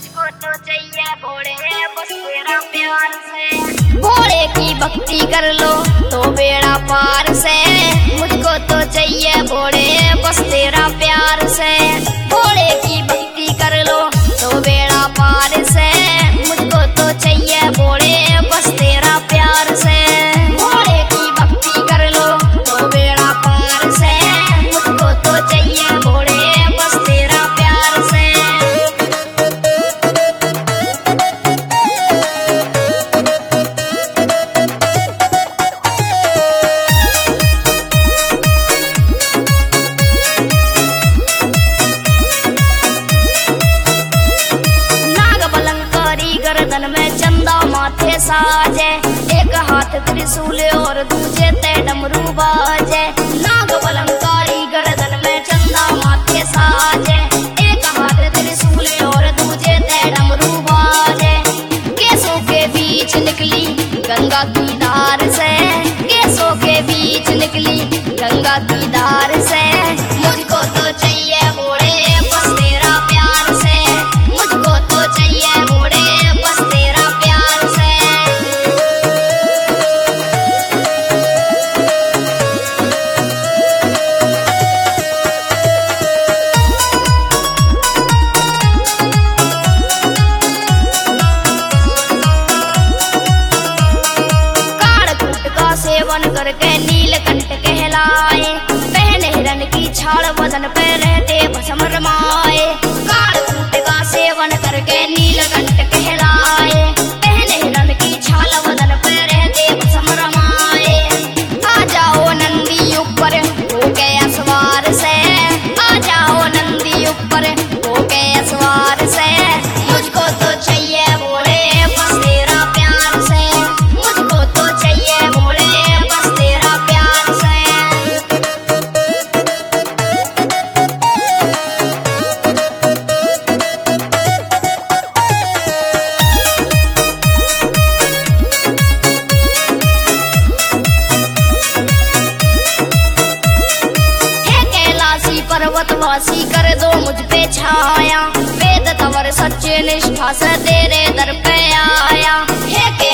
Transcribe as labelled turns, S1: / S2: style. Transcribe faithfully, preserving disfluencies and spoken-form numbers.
S1: मुझको तो चाहिए भोले बस तेरा प्यार से। भोले की भक्ति कर लो तो बेड़ा पार से। मुझको तो चाहिए भोले बस तेरा प्यार से। भोले की भक्ति कर लो तो बेड़ा पार से। मुझको तो चाहिए भोले बस तेरा प्यार से। भोले की भक्ति कर लो तो बेड़ा पार से। मुझको तो चाहिए भोले बस तेरा प्यार से। गर्दन में चंदा माथे साजे। एक हाथ त्रिशूल और दूजे ते डमरू बाजे। नाग बलंकारी गर्दन में चंदा माथे साजे। एक हाथ त्रिशूल और दूजे ते डमरू बाजे। केसों के बीच निकली गंगा की धार से। केसों के बीच निकली गंगा की धार से। मुझको तो चाहिए भोले बस तेरा प्यार से। मुझको तो चाहिए भोले सेवन करके नीलकंठ कहलाए। पहने हिरन की छाल बदन पे रहते भस्म रमाए। कालकूट का सेवन करके नीलकंठ कहलाए। पहने हिरन की छाल बदन पे रहते भस्म रमाए। आ जाओ नंदी ऊपर होके असवार से। आ जाओ नंदी ऊपर होके असवार से। मुझको तो चाहिए भोले बस तेरा प्यार से। मुझको तो चाहिए भोले पर्वतवासी कर दो मुझ पे छाया। वेद तवर सच्चे निष्ठा से तेरे दर पे आया। हे